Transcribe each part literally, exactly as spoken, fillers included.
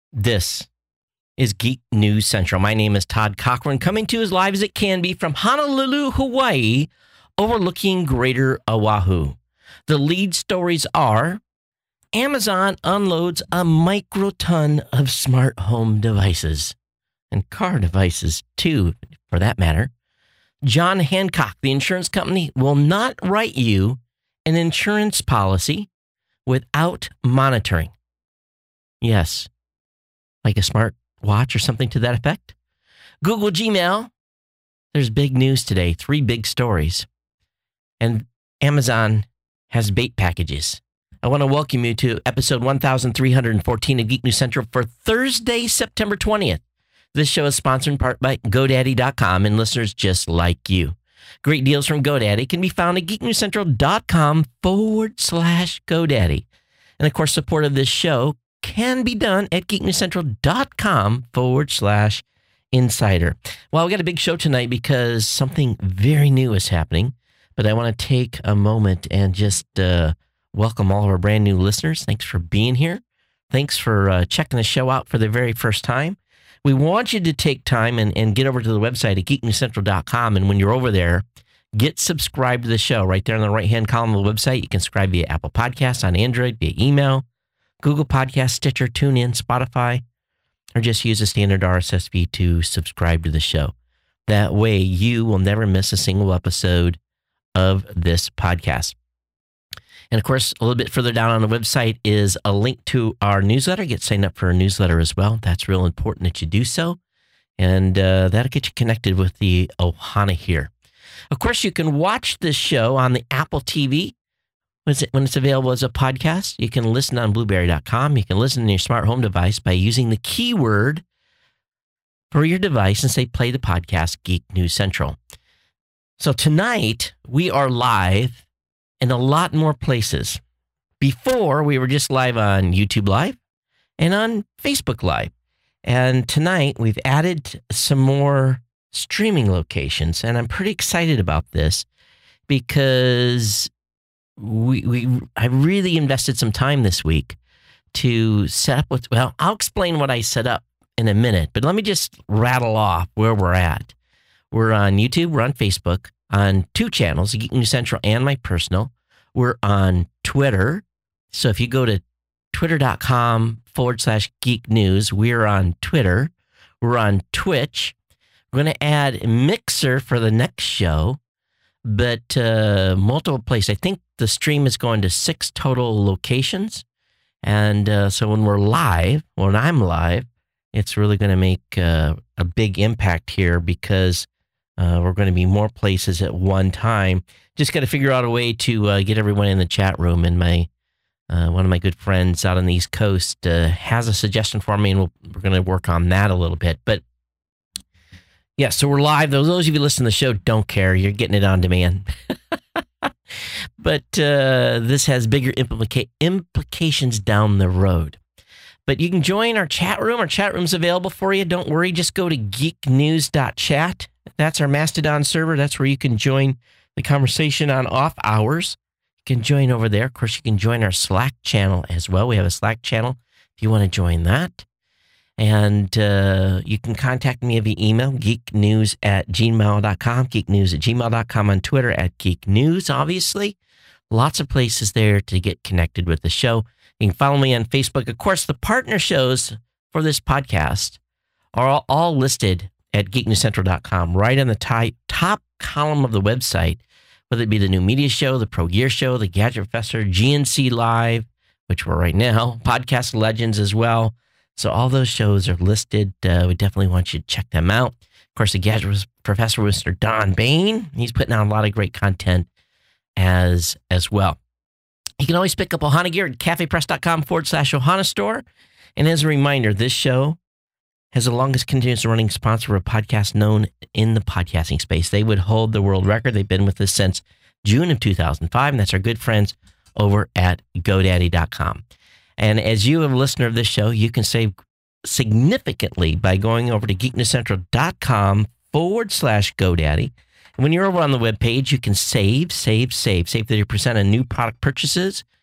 This is Geek News Central. My name is Todd Cochran, coming to you as live as it can be from Honolulu, Hawaii, overlooking Greater Oahu. The lead stories are Amazon unloads a microton of smart home devices, and car devices too, for that matter. John Hancock, the insurance company, will not write you an insurance policy without monitoring. Yes, like a smart watch or something to that effect. Google Gmail, there's big news today, three big stories. And Amazon has bait packages. I want to welcome you to episode one thousand three hundred fourteen of Geek News Central for Thursday, September twentieth. This show is sponsored in part by GoDaddy dot com and listeners just like you. Great deals from GoDaddy can be found at geeknewscentral.com forward slash GoDaddy. And of course, support of this show can be done at geeknewscentral.com forward slash insider. Well, we got a big show tonight because something very new is happening, but I want to take a moment and just uh, welcome all of our brand new listeners. Thanks for being here. Thanks for uh, checking the show out for the very first time. We want you to take time and, and get over to the website at geek news central dot com. And when you're over there, get subscribed to the show. Right there on the right-hand column of the website, you can subscribe via Apple Podcasts, on Android, via email, Google Podcasts, Stitcher, TuneIn, Spotify, or just use a standard R S S feed to subscribe to the show. That way, you will never miss a single episode of this podcast. And of course, a little bit further down on the website is a link to our newsletter. Get signed up for a newsletter as well. That's real important that you do so. And uh, that'll get you connected with the Ohana here. Of course, you can watch this show on the Apple T V when it's available as a podcast. You can listen on blueberry dot com. You can listen on your smart home device by using the keyword for your device and say, play the podcast, Geek News Central. So tonight, we are live in a lot more places. Before, we were just live on YouTube Live and on Facebook Live. And tonight, we've added some more streaming locations, and I'm pretty excited about this because we we I really invested some time this week to set up what, well, I'll explain what I set up in a minute, but let me just rattle off where we're at. We're on YouTube, we're on Facebook, on two channels, Geek News Central and my personal. We're on Twitter. So if you go to twitter.com forward slash geek news, we're on Twitter. We're on Twitch. We're going to add Mixer for the next show, but uh, multiple places. I think the stream is going to six total locations. And uh, so when we're live, when I'm live, it's really going to make uh, a big impact here because Uh, we're going to be more places at one time. Just got to figure out a way to uh, get everyone in the chat room. And my uh, one of my good friends out on the East Coast uh, has a suggestion for me, and we'll, we're going to work on that a little bit. But yeah, so we're live. Those, those of you listening to the show don't care. You're getting it on demand. But uh, this has bigger implica- implications down the road. But you can join our chat room. Our chat room's available for you. Don't worry. Just go to geek news dot chat. That's our Mastodon server. That's where you can join the conversation on off hours. You can join over there. Of course, you can join our Slack channel as well. We have a Slack channel if you want to join that. And uh, you can contact me via email, geeknews at gmail dot com, geeknews at gmail dot com, on Twitter at geeknews, obviously. Lots of places there to get connected with the show. You can follow me on Facebook. Of course, the partner shows for this podcast are all, all listed at geek news central dot com, right on the top, top column of the website, whether it be the New Media Show, the Pro Gear Show, the Gadget Professor, G N C Live, which we're right now, Podcast Legends as well. So all those shows are listed. Uh, we definitely want you to check them out. Of course, the Gadget Professor, Mister Don Bain, he's putting out a lot of great content as, as well. You can always pick up Ohana gear at cafepress.com forward slash Ohana store. And as a reminder, this show has the longest continuous running sponsor of a podcast known in the podcasting space. They would hold the world record. They've been with us since June of two thousand five, and that's our good friends over at GoDaddy dot com. And as you, a listener of this show, you can save significantly by going over to geeknewscentral.com forward slash GoDaddy. And when you're over on the webpage, you can save, save, save, save thirty percent on new product purchases.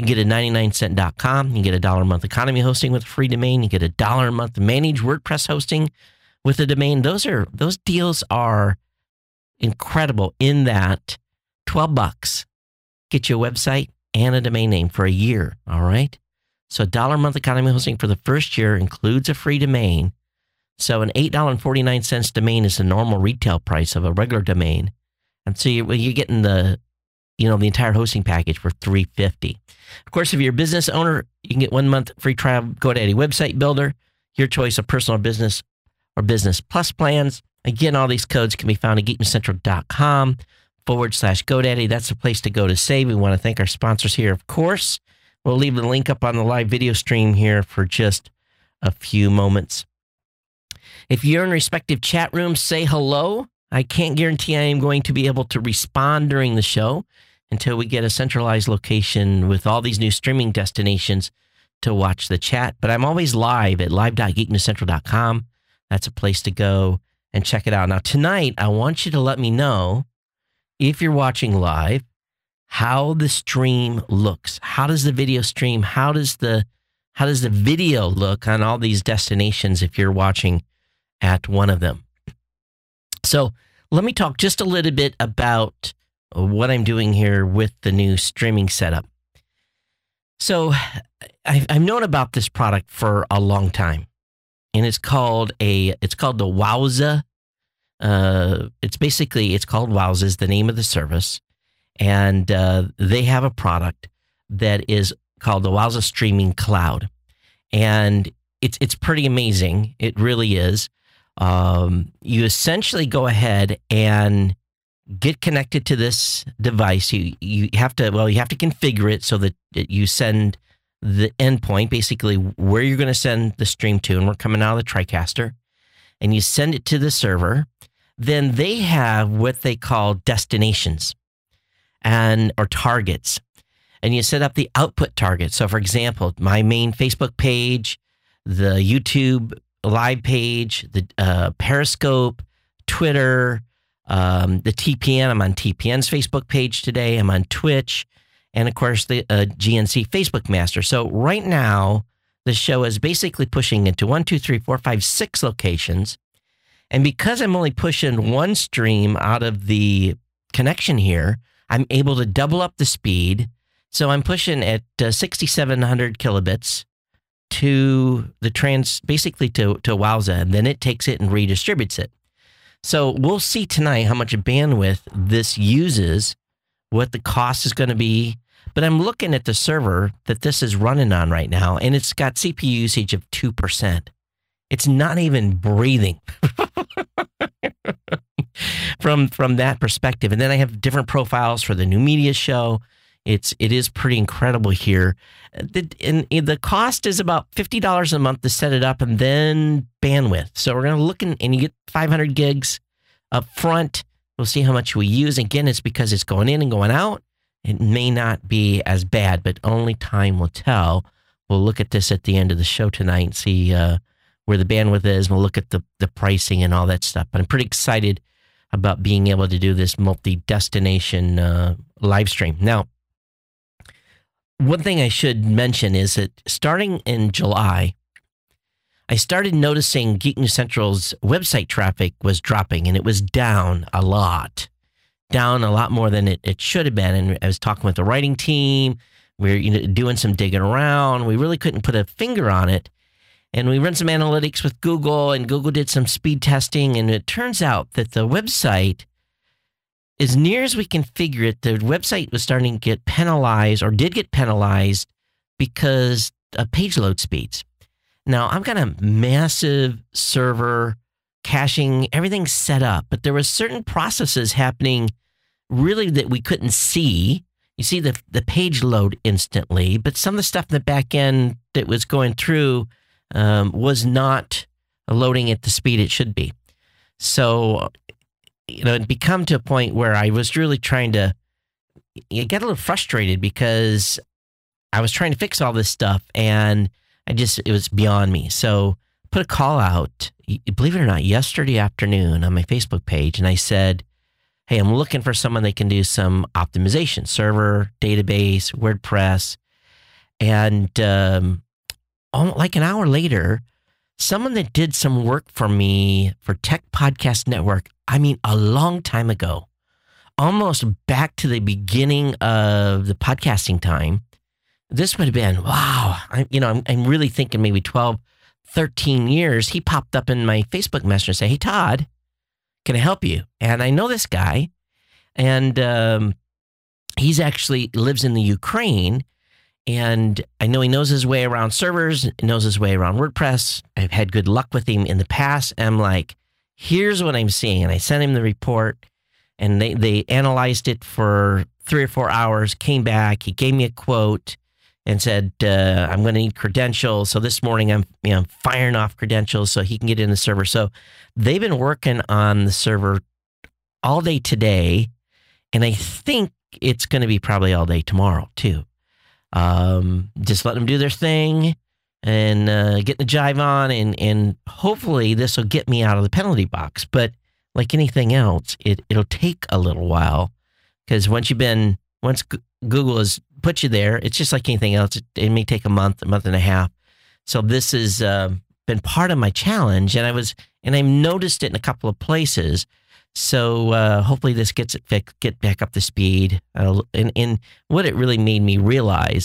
You get a ninety-nine cent dot com. You get a dollar a month economy hosting with a free domain. You get a dollar a month managed WordPress hosting with a domain. Those are those deals are incredible in that twelve bucks get you a website and a domain name for a year. All right. So a dollar a month economy hosting for the first year includes a free domain. So an eight dollars and forty-nine cents domain is the normal retail price of a regular domain. And so you, well, you're getting the, you know, the entire hosting package for three hundred fifty dollars. Of course, if you're a business owner, you can get one month free trial GoDaddy Website Builder, your choice of personal business or business plus plans. Again, all these codes can be found at geeknewscentral.com forward slash GoDaddy. That's the place to go to save. We want to thank our sponsors here, of course. We'll leave the link up on the live video stream here for just a few moments. If you're in respective chat rooms, say hello. I can't guarantee I am going to be able to respond during the show until we get a centralized location with all these new streaming destinations to watch the chat. But I'm always live at live dot geek news central dot com. That's a place to go and check it out. Now, tonight, I want you to let me know, if you're watching live, how the stream looks. How does the video stream? How does the how does the video look on all these destinations if you're watching at one of them? So let me talk just a little bit about what I'm doing here with the new streaming setup. So I've, I've known about this product for a long time, and it's called a it's called the Wowza. Uh, it's basically it's called Wowza is the name of the service, and uh, they have a product that is called the Wowza Streaming Cloud, and it's it's pretty amazing. It really is. Um, you essentially go ahead and get connected to this device. You you have to well you have to configure it so that you send the endpoint, basically where you're going to send the stream to, and we're coming out of the TriCaster, and you send it to the server. Then they have what they call destinations and or targets, and you set up the output target. So, for example, my main Facebook page, the YouTube live page, the uh, Periscope, Twitter, um, the T P N. I'm on T P N's Facebook page today. I'm on Twitch, and of course the uh, G N C Facebook Master. So right now, the show is basically pushing into one, two, three, four, five, six locations. And because I'm only pushing one stream out of the connection here, I'm able to double up the speed. So I'm pushing at uh, sixty-seven hundred kilobits to the trans, basically to, to Wowza, and then it takes it and redistributes it. So we'll see tonight how much bandwidth this uses, what the cost is going to be. But I'm looking at the server that this is running on right now, and it's got C P U usage of two percent. It's not even breathing from, from that perspective. And then I have different profiles for the new media show. It's, it is pretty incredible here. The, and, and the cost is about fifty dollars a month to set it up, and then bandwidth. So we're going to look in, and you get five hundred gigs up front. We'll see how much we use. Again, it's because it's going in and going out. It may not be as bad, but only time will tell. We'll look at this at the end of the show tonight and see uh, where the bandwidth is. We'll look at the, the pricing and all that stuff. But I'm pretty excited about being able to do this multi-destination uh, live stream. Now, one thing I should mention is that starting in July, I started noticing Geek News Central's website traffic was dropping, and it was down a lot, down a lot more than it, it should have been. And I was talking with the writing team. We were you know, doing some digging around. We really couldn't put a finger on it. And we ran some analytics with Google, and Google did some speed testing, and it turns out that the website, as near as we can figure it, the website was starting to get penalized, or did get penalized, because of page load speeds. Now, I've got a massive server, caching, everything set up, but there were certain processes happening really that we couldn't see. You see the, the page load instantly, but some of the stuff in the back end that was going through um, was not loading at the speed it should be. So, you know, it become to a point where I was really trying to I get a little frustrated because I was trying to fix all this stuff, and I just, it was beyond me. So put a call out, believe it or not, yesterday afternoon on my Facebook page, and I said, hey, I'm looking for someone that can do some optimization, server, database, WordPress. And um, like an hour later, someone that did some work for me for Tech Podcast Network, I mean, a long time ago, almost back to the beginning of the podcasting time. This would have been, wow, I, you know, I'm, I'm really thinking maybe twelve, thirteen years. He popped up in my Facebook Messenger and said, hey, Todd, can I help you? And I know this guy, and um, he's actually lives in the Ukraine, and I know he knows his way around servers, knows his way around WordPress. I've had good luck with him in the past. I'm like, here's what I'm seeing. And I sent him the report, and they, they analyzed it for three or four hours, came back. He gave me a quote and said, uh, I'm going to need credentials. So this morning I'm, you know, firing off credentials so he can get in the server. So they've been working on the server all day today, and I think it's going to be probably all day tomorrow too. Um, just let them do their thing and uh, get the jive on, and, and hopefully this will get me out of the penalty box. But like anything else, it, it'll take a little while, because once you've been, once G- Google has put you there, it's just like anything else. It, it may take a month, a month and a half. So this has uh, been part of my challenge, and I was, and I've noticed it in a couple of places. So uh, hopefully this gets it fixed, get back up to speed. Uh, and, and what it really made me realize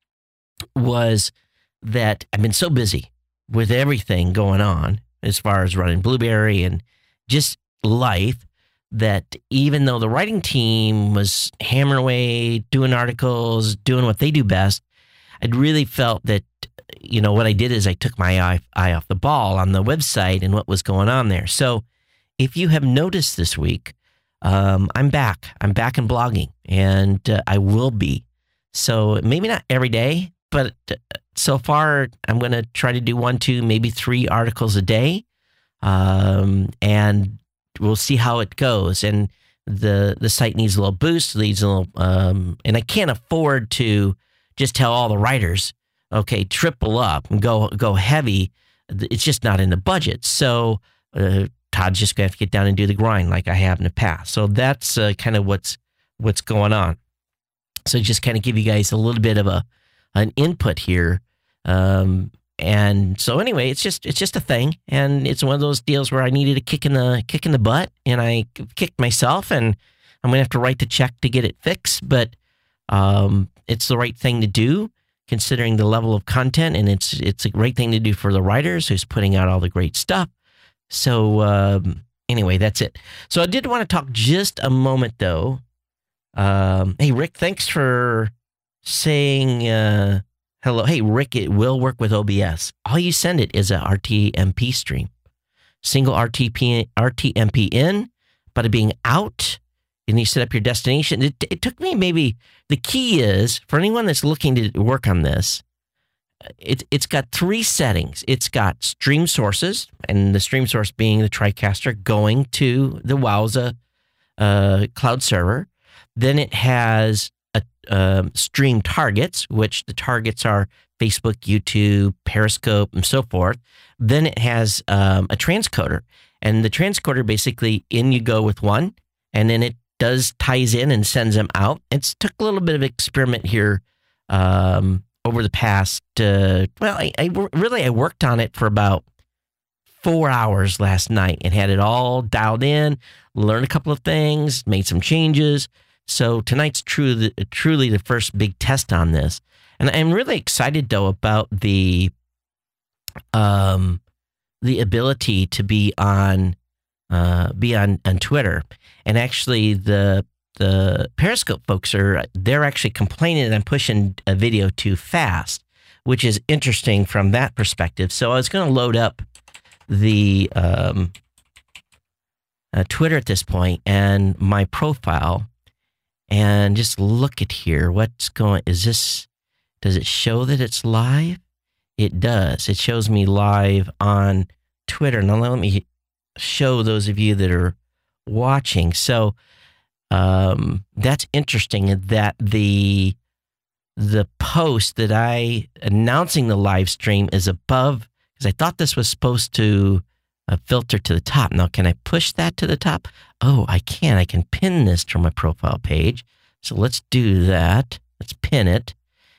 was that I've been so busy with everything going on as far as running Blueberry and just life, that even though the writing team was hammering away, doing articles, doing what they do best, I'd really felt that, you know, what I did is I took my eye, eye off the ball on the website and what was going on there. So if you have noticed this week, um, I'm back. I'm back in blogging, and uh, I will be. So maybe not every day, but so far I'm going to try to do one, two, maybe three articles a day, um, and we'll see how it goes. And the the site needs a little boost, needs a little, um, and I can't afford to just tell all the writers, okay, triple up and go go heavy. It's just not in the budget. So. Uh, Todd's just going to have to get down and do the grind like I have in the past. So that's uh, kind of what's what's going on. So just kind of give you guys a little bit of a an input here. Um, and so anyway, it's just it's just a thing, and it's one of those deals where I needed a kick in the kick in the butt, and I kicked myself, and I'm going to have to write the check to get it fixed. But um, it's the right thing to do, considering the level of content, and it's it's a great thing to do for the writers who's putting out all the great stuff. So um, anyway, that's it. So I did want to talk just a moment, though. Um, hey, Rick, thanks for saying uh, hello. Hey, Rick, it will work with O B S. All you send it is a R T M P stream. Single R T P, R T M P in, but it being out, and you set up your destination. It, it took me maybe, the key is, for anyone that's looking to work on this, It, it's got three settings. It's got stream sources, and the stream source being the TriCaster going to the Wowza uh, cloud server. Then it has a um, stream targets, which the targets are Facebook, YouTube, Periscope, and so forth. Then it has um, a transcoder, and the transcoder basically, in you go with one, and then it does ties in and sends them out. It's took a little bit of experiment here. Um, over the past, uh, well, I, I really, I worked on it for about four hours last night and had it all dialed in, learned a couple of things, made some changes. So tonight's truly, truly the first big test on this. And I'm really excited, though, about the, um, the ability to be on, uh, be on, on Twitter. And actually the, The Periscope folks are, they're actually complaining that I'm pushing a video too fast, which is interesting from that perspective. So I was going to load up the um, uh, Twitter at this point and my profile and just look at here. What's going, is this, does it show that it's live? It does. It shows me live on Twitter. Now let me show those of you that are watching. So Um, that's interesting that the the post that I announcing the live stream is above, because I thought this was supposed to uh, filter to the top. Now, can I push that to the top? Oh, I can. I can pin this to my profile page. So let's do that. Let's pin it.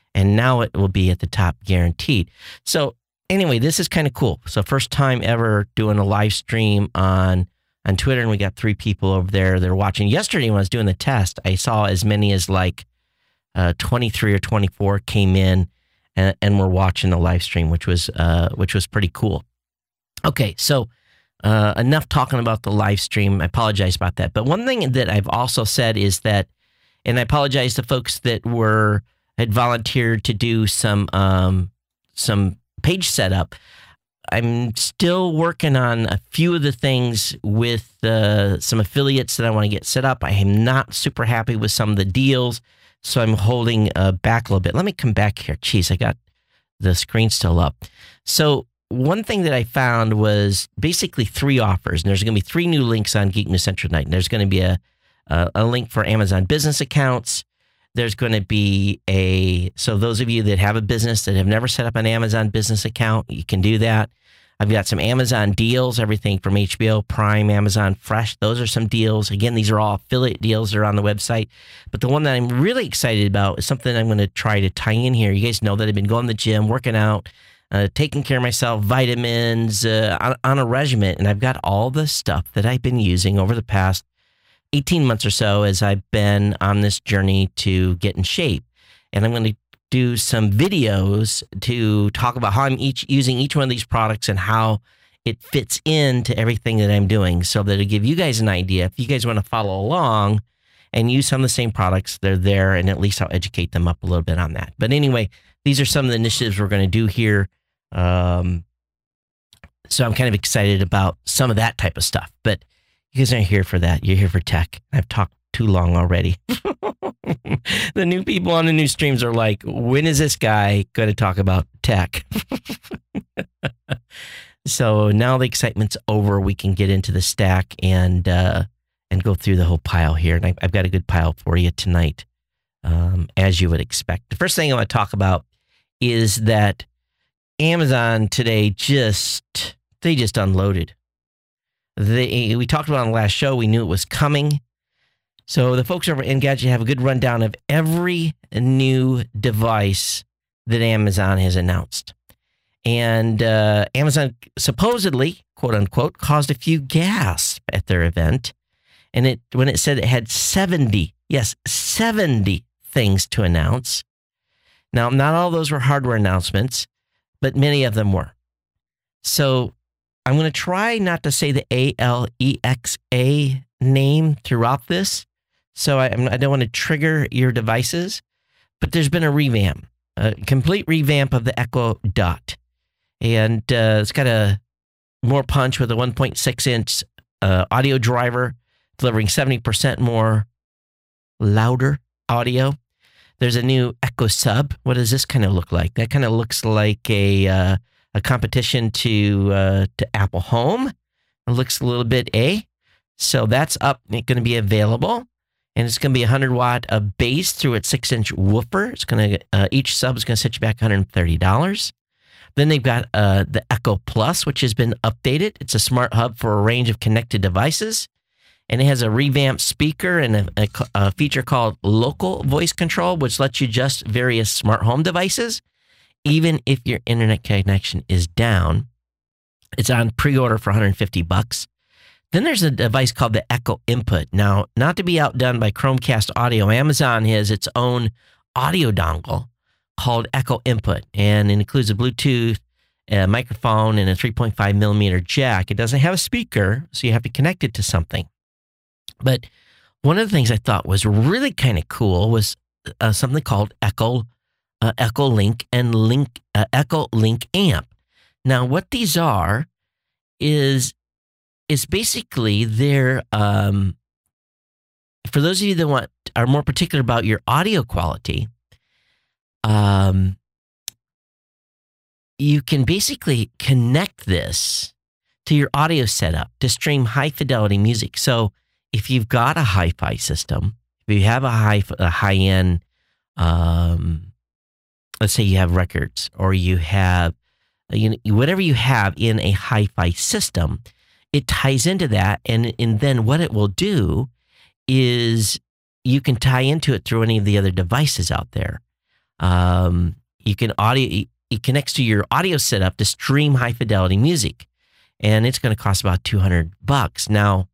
and now it will be at the top guaranteed. So anyway, this is kind of cool. So first time ever doing a live stream on on Twitter, and we got three people over there that are watching. Yesterday when I was doing the test, I saw as many as like uh, twenty-three or twenty-four came in and, and were watching the live stream, which was uh, which was pretty cool. Okay, so uh, enough talking about the live stream. I apologize about that. But one thing that I've also said is that, and I apologize to folks that were had volunteered to do some um, some page setup. I'm still working on a few of the things with uh, some affiliates that I want to get set up. I am not super happy with some of the deals, so I'm holding uh, back a little bit. Let me come back here. Jeez, I got the screen still up. So one thing that I found was basically three offers, and there's going to be three new links on Geek News Central tonight. And there's going to be a, a a link for Amazon business accounts. There's going to be a, so those of you that have a business that have never set up an Amazon business account, you can do that. I've got some Amazon deals, everything from H B O, Prime, Amazon Fresh. Those are some deals. Again, these are all affiliate deals that are on the website. But the one that I'm really excited about is something I'm going to try to tie in here. You guys know that I've been going to the gym, working out, uh, taking care of myself, vitamins, uh, on, on a regimen. And I've got all the stuff that I've been using over the past eighteen months or so as I've been on this journey to get in shape. And I'm going to do some videos to talk about how I'm each using each one of these products and how it fits into everything that I'm doing, so that it'll give you guys an idea. If you guys want to follow along and use some of the same products, they're there, and at least I'll educate them up a little bit on that. But anyway, these are some of the initiatives we're going to do here. Um, so I'm kind of excited about some of that type of stuff. But you guys aren't here for that. You're here for tech. I've talked too long already. The new people on the new streams are like, when is this guy going to talk about tech? So now the excitement's over. We can get into the stack and uh, and go through the whole pile here. And I, I've got a good pile for you tonight, um, as you would expect. The first thing I want to talk about is that Amazon today just, they just unloaded. They, we talked about it on the last show. We knew it was coming. So the folks over at Engadget have a good rundown of every new device that Amazon has announced. And uh, Amazon supposedly, quote unquote, caused a few gasps at their event. And it when it said it had seventy, yes, seventy things to announce. Now, not all those were hardware announcements, but many of them were. So I'm going to try not to say the A L E X A name throughout this. So I, I don't want to trigger your devices, but there's been a revamp, a complete revamp of the Echo Dot. And uh, it's got a more punch with a one point six inch uh, audio driver, delivering seventy percent more louder audio. There's a new Echo Sub. What does this kind of look like? That kind of looks like a uh, a competition to uh, to Apple Home. It looks a little bit A. So that's up, going to be available. And it's going to be one hundred watt of bass through its six inch woofer. It's going to uh, each sub is going to set you back one hundred thirty dollars. Then they've got uh, the Echo Plus, which has been updated. It's a smart hub for a range of connected devices, and it has a revamped speaker and a, a, a feature called Local Voice Control, which lets you adjust various smart home devices, even if your internet connection is down. It's on pre-order for one hundred fifty bucks. Then there's a device called the Echo Input. Now, not to be outdone by Chromecast Audio, Amazon has its own audio dongle called Echo Input, and it includes a Bluetooth, a microphone, and a three point five millimeter jack. It doesn't have a speaker, so you have to connect it to something. But one of the things I thought was really kind of cool was uh, something called Echo uh, Echo Link and Link uh, Echo Link Amp. Now, what these are is is basically they're um, for those of you that want are more particular about your audio quality. Um, you can basically connect this to your audio setup to stream high fidelity music. So if you've got a hi-fi system, if you have a high a high end, um, let's say you have records or you have you know, whatever you have in a hi-fi system, it ties into that, and and then what it will do is you can tie into it through any of the other devices out there. Um, you can audio, it connects to your audio setup to stream high fidelity music, and it's going to cost about two hundred bucks. Now,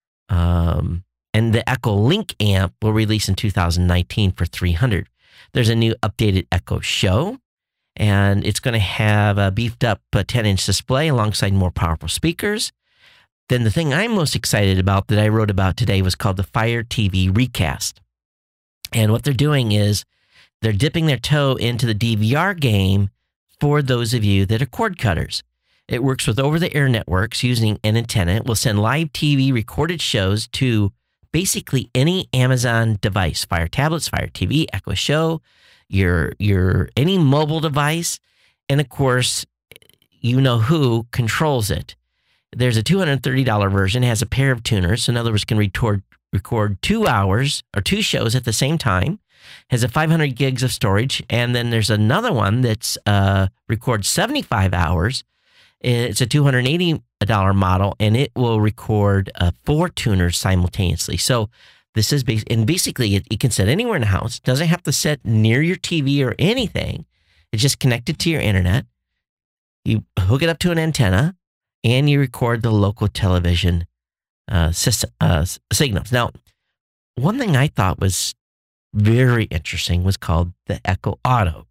um, and the Echo Link amp will release in two thousand nineteen for three hundred. There's a new updated Echo Show, and it's going to have a beefed up ten inch display alongside more powerful speakers. Then the thing I'm most excited about that I wrote about today was called the Fire T V Recast. And what they're doing is they're dipping their toe into the D V R game for those of you that are cord cutters. It works with over-the-air networks using an antenna. It will send live T V recorded shows to basically any Amazon device, Fire tablets, Fire T V, Echo Show, your your any mobile device, and of course, you know who controls it. There's a two hundred thirty dollars version, has a pair of tuners. So in other words, can record record two hours or two shows at the same time. Has a five hundred gigs of storage, and then there's another one that's uh, records seventy-five hours. It's a two hundred eighty dollars model, and it will record uh, four tuners simultaneously. So this is bas- and basically it, it can sit anywhere in the house. It doesn't have to sit near your T V or anything. It's just connected to your internet. You hook it up to an antenna, and you record the local television uh, system, uh, signals. Now, one thing I thought was very interesting was called the Echo Auto.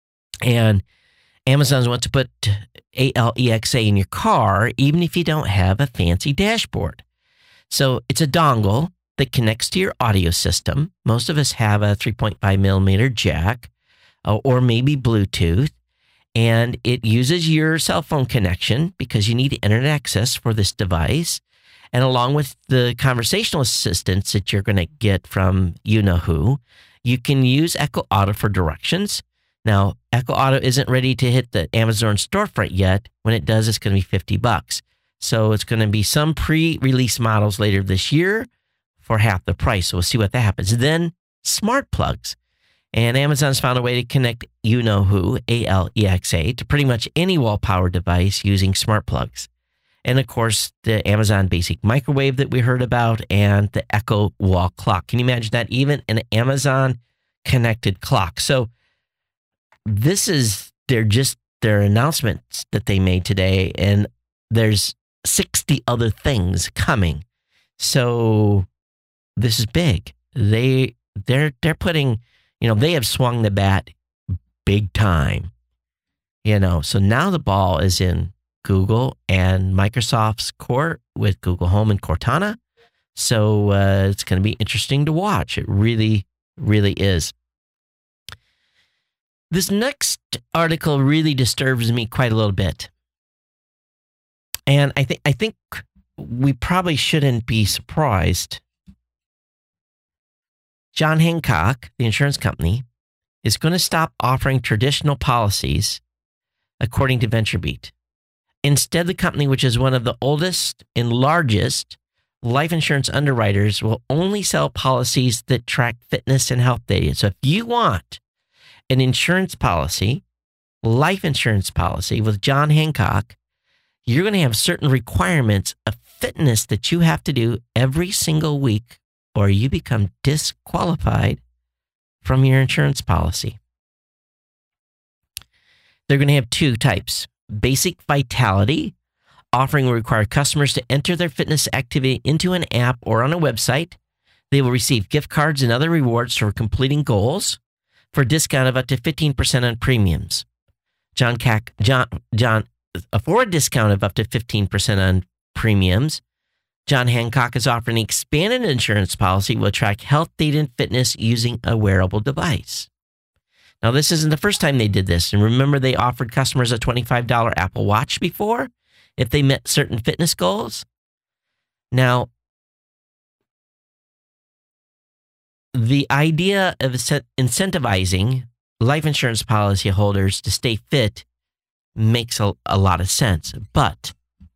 And Amazon wants to put Alexa in your car, even if you don't have a fancy dashboard. So it's a dongle that connects to your audio system. Most of us have a three point five millimeter jack uh, or maybe Bluetooth. And it uses your cell phone connection because you need internet access for this device. And along with the conversational assistance that you're going to get from you-know-who, you can use Echo Auto for directions. Now, Echo Auto isn't ready to hit the Amazon storefront yet. When it does, it's going to be fifty bucks. So it's going to be some pre-release models later this year for half the price. So we'll see what that happens. Then smart plugs. And Amazon's found a way to connect you-know-who, A L E X A, to pretty much any wall-powered device using smart plugs. And of course, the Amazon Basic Microwave that we heard about and the Echo Wall Clock. Can you imagine that? Even an Amazon connected clock. So this is their just their announcements that they made today, and there's sixty other things coming. So this is big. They they're they're putting, you know, they have swung the bat big time. You know, so now the ball is in Google and Microsoft's court with Google Home and Cortana. So uh, it's going to be interesting to watch. It really, really is. This next article really disturbs me quite a little bit. And I think I think we probably shouldn't be surprised. John Hancock, the insurance company, is going to stop offering traditional policies, according to VentureBeat. Instead, the company, which is one of the oldest and largest life insurance underwriters, will only sell policies that track fitness and health data. So if you want an insurance policy, life insurance policy with John Hancock, you're going to have certain requirements of fitness that you have to do every single week, or you become disqualified from your insurance policy. They're going to have two types. Basic Vitality, offering will require customers to enter their fitness activity into an app or on a website. They will receive gift cards and other rewards for completing goals for a discount of up to fifteen percent on premiums. John Cac, John, John, for a discount of up to fifteen percent on premiums, John Hancock is offering an expanded insurance policy will track health data and fitness using a wearable device. Now, this isn't the first time they did this. And remember, they offered customers a twenty-five dollars Apple Watch before if they met certain fitness goals. Now, the idea of incentivizing life insurance policy holders to stay fit makes a, a lot of sense. But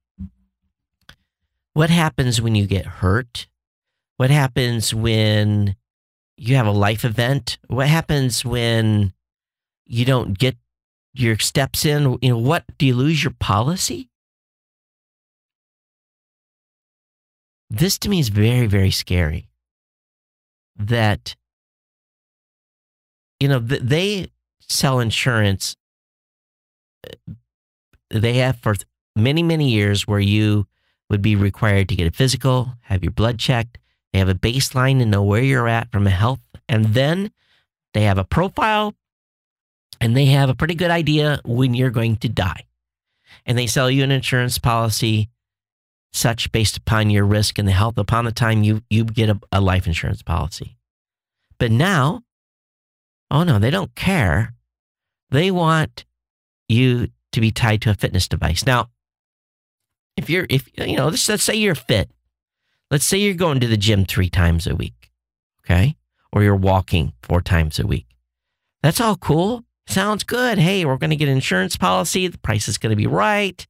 what happens when you get hurt? What happens when you have a life event? What happens when you don't get your steps in? You know, what, do you lose your policy? This to me is very, very scary. That, you know, they sell insurance. They have for many, many years where you would be required to get a physical, have your blood checked. They have a baseline to know where you're at from a health. And then they have a profile and they have a pretty good idea when you're going to die. And they sell you an insurance policy such based upon your risk and the health upon the time you, you get a, a life insurance policy. But now, oh no, they don't care. They want you to be tied to a fitness device. Now, if you're, if you know, let's, let's say you're fit. Let's say you're going to the gym three times a week, okay? Or you're walking four times a week. That's all cool. Sounds good. Hey, we're going to get an insurance policy. The price is going to be right.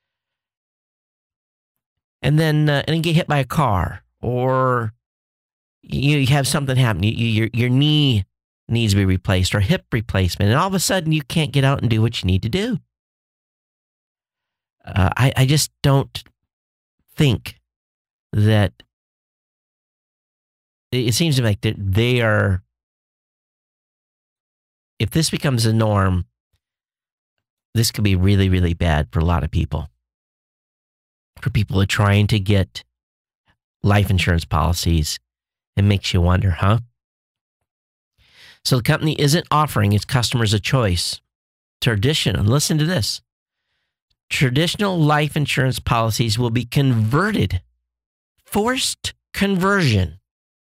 And then, uh, and then get hit by a car, or you, you have something happen. You, you, your your knee needs to be replaced, or hip replacement, and all of a sudden you can't get out and do what you need to do. Uh, I, I just don't think that it seems to me like that they are, if this becomes a norm, this could be really, really bad for a lot of people. For people who are trying to get life insurance policies, it makes you wonder, huh? So the company isn't offering its customers a choice. Traditional, and listen to this, traditional life insurance policies will be converted, forced conversion,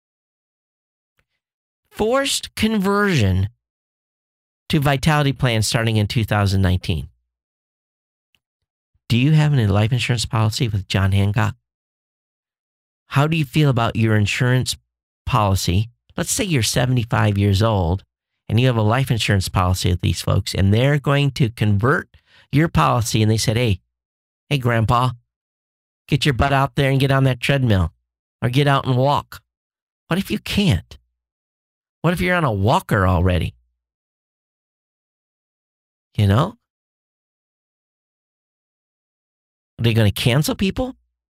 forced conversion to Vitality plans starting in two thousand nineteen. Do you have a life insurance policy with John Hancock? How do you feel about your insurance policy? Let's say you're seventy-five years old and you have a life insurance policy with these folks, and they're going to convert your policy, and they said, hey, hey, Grandpa, get your butt out there and get on that treadmill, or get out and walk. What if you can't? What if you're on a walker already? You know? Are they going to cancel people?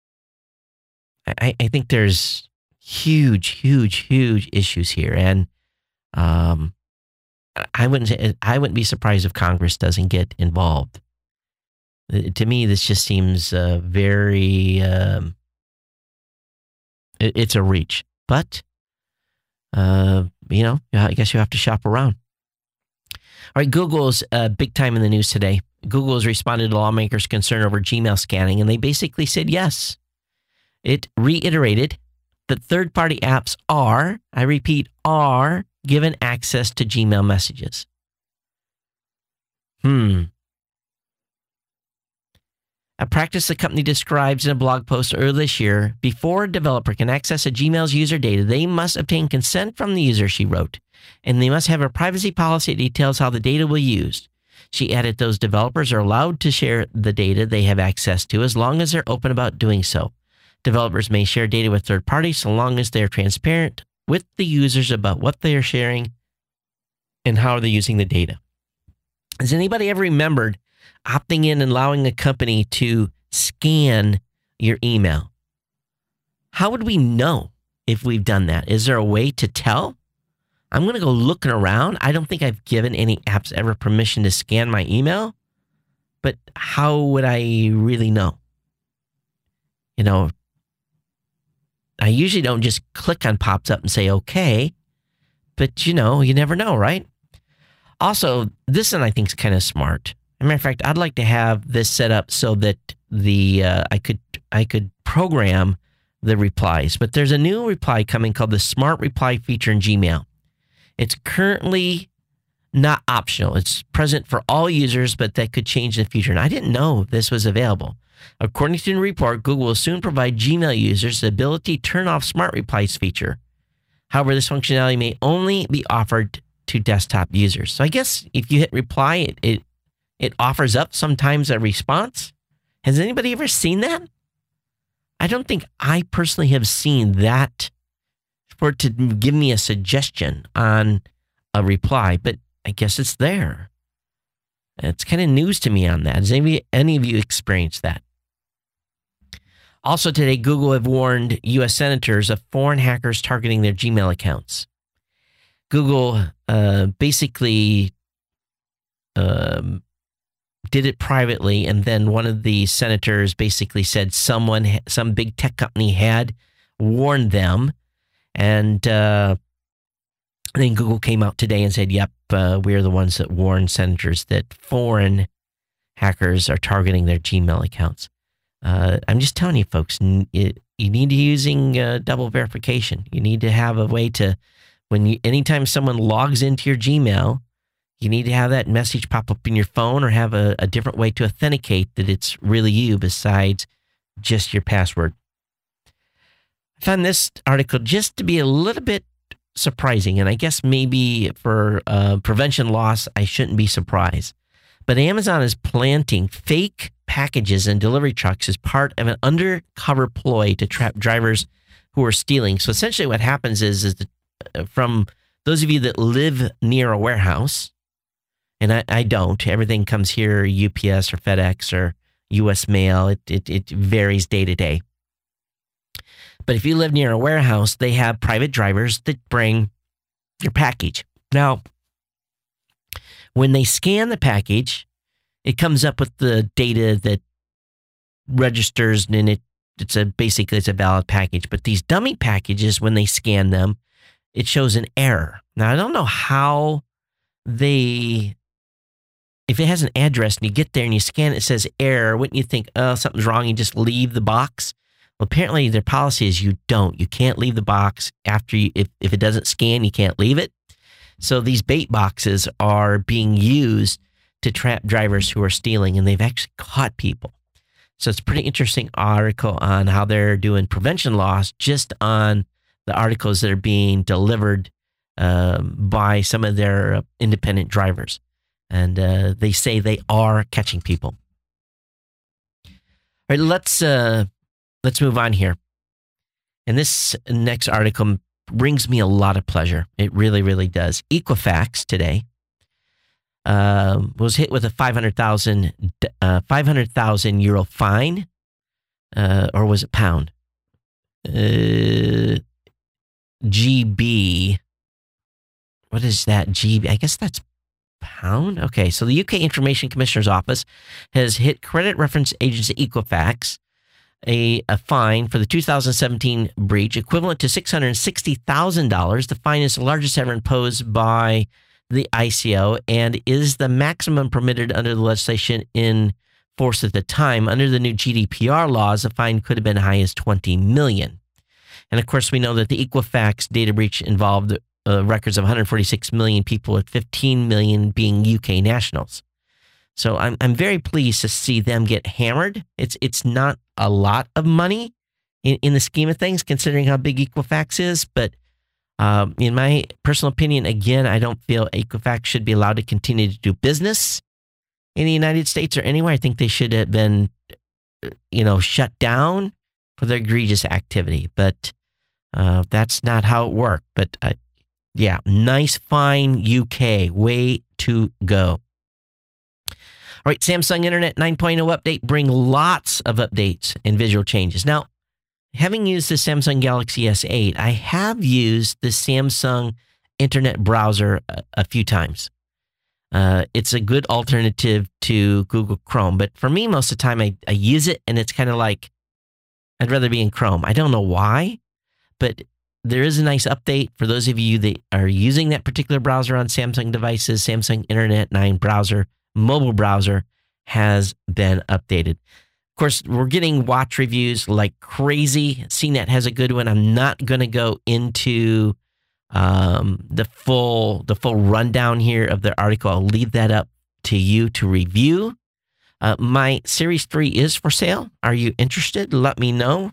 I, I think there's huge, huge, huge issues here. And um, I wouldn't say, I wouldn't be surprised if Congress doesn't get involved. To me, this just seems uh, very, um, it, it's a reach. But, uh, you know, I guess you have to shop around. All right, Google's uh, big time in the news today. Google has responded to lawmakers' concern over Gmail scanning, and they basically said yes. It reiterated that third-party apps are, I repeat, are given access to Gmail messages. Hmm. A practice the company describes in a blog post earlier this year. Before a developer can access a Gmail's user data, they must obtain consent from the user, she wrote, and they must have a privacy policy that details how the data will be used. She added those developers are allowed to share the data they have access to as long as they're open about doing so. Developers may share data with third parties so long as they're transparent with the users about what they are sharing and how they're using the data. Has anybody ever remembered opting in and allowing a company to scan your email? How would we know if we've done that? Is there a way to tell? I'm going to go looking around. I don't think I've given any apps ever permission to scan my email, but how would I really know? You know, I usually don't just click on pops up and say, okay, but you know, you never know, right? Also, this one I think is kind of smart. As a matter of fact, I'd like to have this set up so that the uh, I could I could program the replies. But there's a new reply coming called the Smart Reply feature in Gmail. It's currently not optional. It's present for all users, but that could change in the future. And I didn't know this was available. According to the report, Google will soon provide Gmail users the ability to turn off Smart Replies feature. However, this functionality may only be offered to desktop users. So I guess if you hit reply, it it, it offers up sometimes a response. Has anybody ever seen that? I don't think I personally have seen that for it to give me a suggestion on a reply, but I guess it's there. It's kind of news to me on that. Has any, any of you experienced that? Also today, Google have warned U S senators of foreign hackers targeting their Gmail accounts. Google uh, basically um, did it privately, and then one of the senators basically said someone, some big tech company had warned them, and uh, then Google came out today and said, yep, uh, we're the ones that warned senators that foreign hackers are targeting their Gmail accounts. Uh, I'm just telling you, folks, it, you need to be using uh, double verification. You need to have a way to, when you, anytime someone logs into your Gmail, you need to have that message pop up in your phone, or have a, a different way to authenticate that it's really you besides just your password. I found this article just to be a little bit surprising, and I guess maybe for uh, prevention loss, I shouldn't be surprised. But Amazon is planting fake packages in delivery trucks as part of an undercover ploy to trap drivers who are stealing. So essentially what happens is, is that from those of you that live near a warehouse, and I, I don't, everything comes here, U P S or FedEx or U S Mail. It, it, it varies day to day. But if you live near a warehouse, they have private drivers that bring your package. Now, when they scan the package, it comes up with the data that registers, and it it's a basically it's a valid package. But these dummy packages, when they scan them, it shows an error. Now, I don't know how they, if it has an address and you get there and you scan it, it says error, wouldn't you think, oh, something's wrong, you just leave the box? Well, apparently their policy is you don't. You can't leave the box after you, if, if it doesn't scan, you can't leave it. So these bait boxes are being used to trap drivers who are stealing, and they've actually caught people. So it's a pretty interesting article on how they're doing prevention loss just on the articles that are being delivered um, by some of their independent drivers. And uh, they say they are catching people. All right, let's uh, let's move on here. And this next article brings me a lot of pleasure. It really, really does. Equifax today uh, was hit with a five hundred thousand uh, five hundred thousand euro fine, uh, or was it pound? Uh, G B. What is that? G B? I guess that's pound. Okay, so the U K Information Commissioner's Office has hit credit reference agency Equifax a, a fine for the two thousand seventeen breach equivalent to six hundred sixty thousand dollars. The fine is the largest ever imposed by the I C O and is the maximum permitted under the legislation in force at the time. Under the new G D P R laws, the fine could have been as high as twenty million dollars. And of course, we know that the Equifax data breach involved uh, records of one hundred forty-six million people, with fifteen million being U K nationals. So I'm I'm very pleased to see them get hammered. It's it's not a lot of money in, in the scheme of things, considering how big Equifax is. But um, in my personal opinion, again, I don't feel Equifax should be allowed to continue to do business in the United States or anywhere. I think they should have been, you know, shut down for their egregious activity. But uh, that's not how it worked. But uh, yeah, nice, fine U K, way to go. All right, Samsung Internet nine point oh update bring lots of updates and visual changes. Now, having used the Samsung Galaxy S eight, I have used the Samsung Internet browser a, a few times. Uh, it's a good alternative to Google Chrome, but for me, most of the time I, I use it and it's kind of like, I'd rather be in Chrome. I don't know why, but there is a nice update for those of you that are using that particular browser on Samsung devices. Samsung Internet nine browser, mobile browser has been updated. Of course, we're getting watch reviews like crazy. C net has a good one. I'm not going to go into um, the full the full rundown here of the article. I'll leave that up to you to review. Uh, my Series three is for sale. Are you interested? Let me know.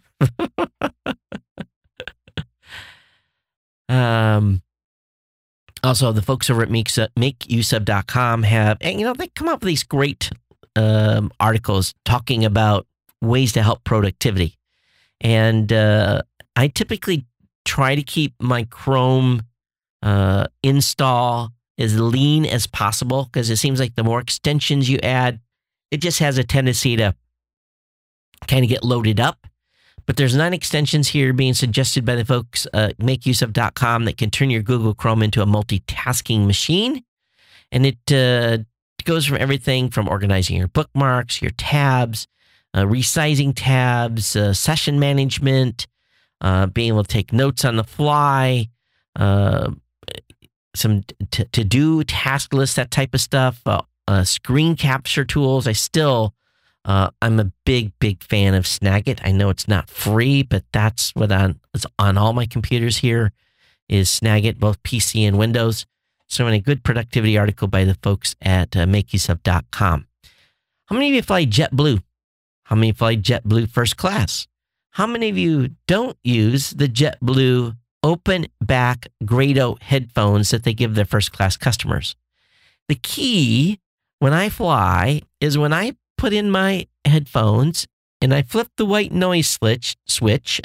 um. Also, the folks over at make you sub dot com have, and you know, they come up with these great um, articles talking about ways to help productivity. And uh, I typically try to keep my Chrome uh, install as lean as possible, because it seems like the more extensions you add, it just has a tendency to kind of get loaded up. But there's nine extensions here being suggested by the folks at uh, make you sub dot com that can turn your Google Chrome into a multitasking machine. And it uh, It goes from everything from organizing your bookmarks, your tabs, uh, resizing tabs, uh, session management, uh, being able to take notes on the fly, uh, some t- to-do task lists, that type of stuff, uh, uh, screen capture tools. I still, uh, I'm a big, big fan of Snagit. I know it's not free, but that's what on, it's on all my computers here is Snagit, both P C and Windows. So in a good productivity article by the folks at uh, make use of dot com. How many of you fly JetBlue? How many fly JetBlue first class? How many of you don't use the JetBlue open back Grado headphones that they give their first class customers? The key when I fly is when I put in my headphones and I flip the white noise switch, switch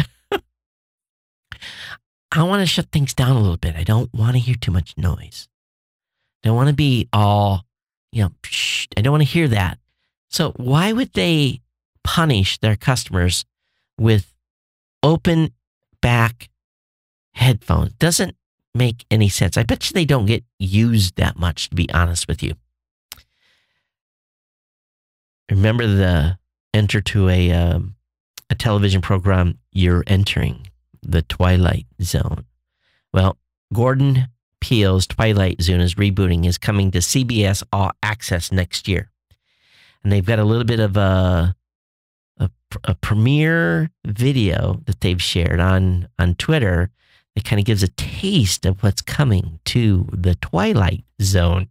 I want to shut things down a little bit. I don't want to hear too much noise. I don't want to be all, you know, psh, I don't want to hear that. So why would they punish their customers with open back headphones? Doesn't make any sense. I bet you they don't get used that much, to be honest with you. Remember the enter to a um, a television program, You're Entering the Twilight Zone. Well, Gordon Peele's Twilight Zone is rebooting, is coming to C B S All Access next year. And they've got a little bit of a, a, a premiere video that they've shared on, on Twitter that kind of gives a taste of what's coming to the Twilight Zone.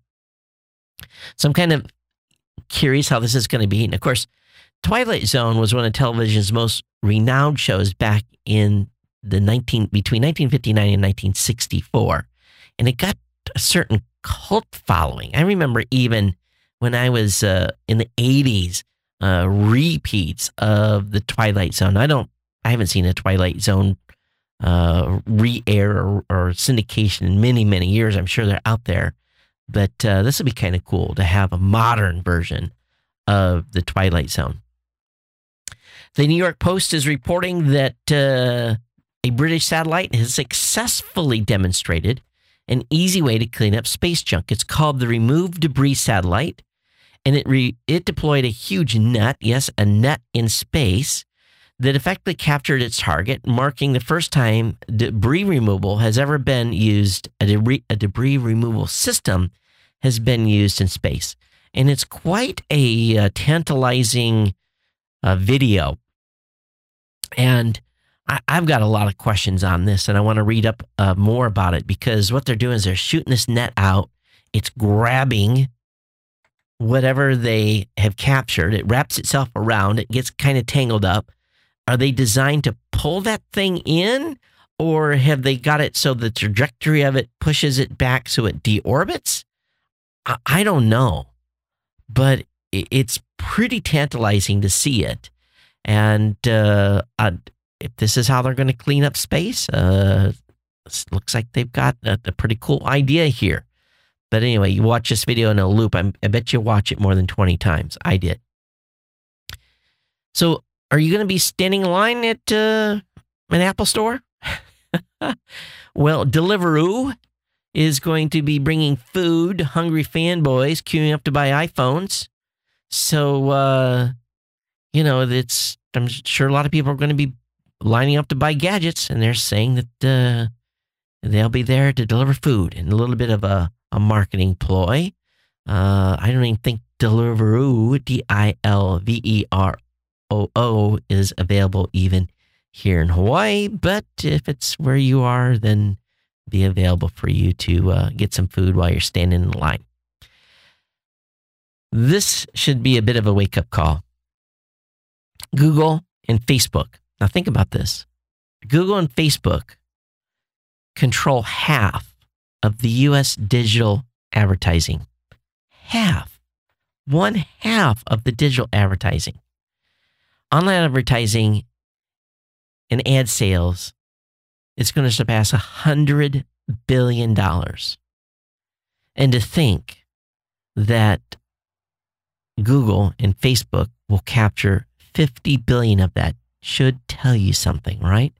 So I'm kind of curious how this is going to be. And of course, Twilight Zone was one of television's most renowned shows back in the nineteen between nineteen fifty-nine and nineteen sixty-four. And it got a certain cult following. I remember even when I was uh, in the eighties, uh, repeats of the Twilight Zone. I don't, I haven't seen a Twilight Zone uh, re-air or, or syndication in many, many years. I'm sure they're out there. But uh, this would be kind of cool to have a modern version of the Twilight Zone. The New York Post is reporting that uh, a British satellite has successfully demonstrated an easy way to clean up space junk. It's called the Remove Debris Satellite, and it re- it deployed a huge net, yes, a net in space, that effectively captured its target, marking the first time debris removal has ever been used, a debris, a debris removal system has been used in space. And it's quite a uh, tantalizing uh, video. And I, I've got a lot of questions on this, and I want to read up uh, more about it, because what they're doing is they're shooting this net out. It's grabbing whatever they have captured. It wraps itself around. It gets kind of tangled up. Are they designed to pull that thing in, or have they got it so the trajectory of it pushes it back so it deorbits? I, I don't know, but it, it's pretty tantalizing to see it. And uh, uh, if this is how they're going to clean up space, uh, it looks like they've got a, a pretty cool idea here. But anyway, you watch this video in a loop. I'm, I bet you watch it more than twenty times. I did. So are you going to be standing in line at uh, an Apple store? Well, Deliveroo is going to be bringing food. Hungry fanboys queuing up to buy iPhones. So, uh, you know, it's, I'm sure a lot of people are going to be lining up to buy gadgets, and they're saying that uh, they'll be there to deliver food, and a little bit of a, a marketing ploy. Uh, I don't even think Deliveroo, D I L V E R O O, is available even here in Hawaii. But if it's where you are, then be available for you to uh, get some food while you're standing in line. This should be a bit of a wake-up call. Google and Facebook. Now think about this. Google and Facebook control half of the U S digital advertising. Half. One half of the digital advertising. Online advertising and ad sales is going to surpass one hundred billion dollars. And to think that Google and Facebook will capture fifty billion dollars of that should tell you something, right?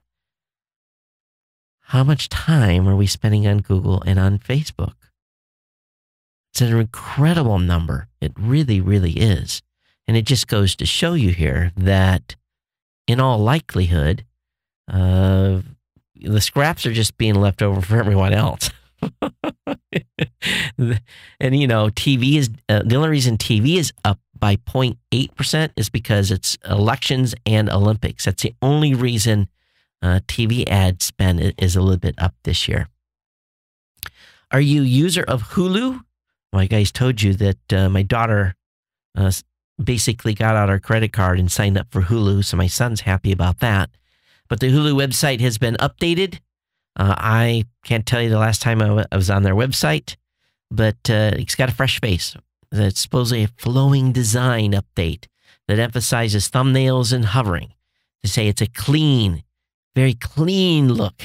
How much time are we spending on Google and on Facebook? It's an incredible number. It really, really is. And it just goes to show you here that in all likelihood, uh, the scraps are just being left over for everyone else. And, you know, T V is, uh, the only reason T V is up by zero point eight percent is because it's elections and Olympics. That's the only reason uh, T V ad spend is a little bit up this year. Are you a user of Hulu? Well, I guys told you that uh, my daughter uh, basically got out our credit card and signed up for Hulu, so my son's happy about that. But the Hulu website has been updated. Uh, I can't tell you the last time I, w- I was on their website, but uh, it's got a fresh face. It's supposedly a flowing design update that emphasizes thumbnails and hovering to say it's a clean, very clean look.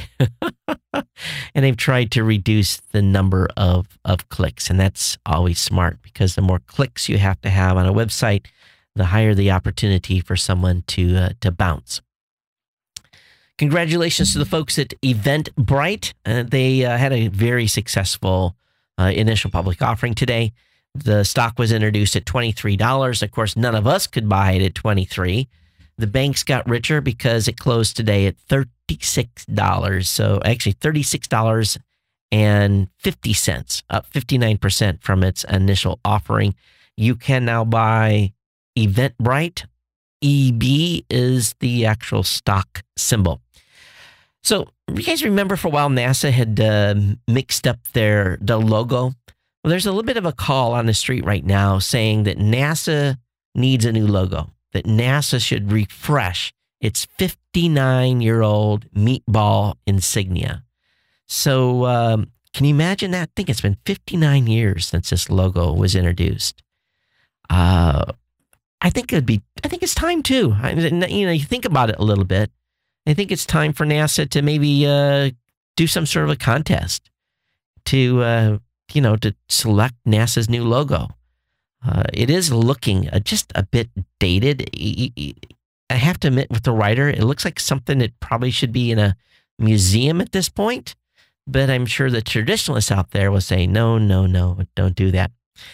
And they've tried to reduce the number of, of clicks, and that's always smart because the more clicks you have to have on a website, the higher the opportunity for someone to uh, to bounce. Congratulations to the folks at Eventbrite. Uh, they uh, had a very successful uh, initial public offering today. The stock was introduced at twenty-three dollars. Of course, none of us could buy it at twenty-three dollars. The banks got richer because it closed today at thirty-six dollars. So actually thirty-six dollars and fifty cents, up fifty-nine percent from its initial offering. You can now buy Eventbrite. E B is the actual stock symbol. So you guys remember for a while NASA had uh, mixed up their the logo? Well, there's a little bit of a call on the street right now saying that NASA needs a new logo, that NASA should refresh its fifty-nine-year-old meatball insignia. So um, can you imagine that? I think it's been fifty-nine years since this logo was introduced. Uh, I think it'd be. I think it's time too. I, you know, you think about it a little bit. I think it's time for NASA to maybe uh, do some sort of a contest to, uh, you know, to select NASA's new logo. Uh, it is looking uh, just a bit dated. I have to admit, with the writer, it looks like something that probably should be in a museum at this point. But I'm sure the traditionalists out there will say, no, no, no, don't do that.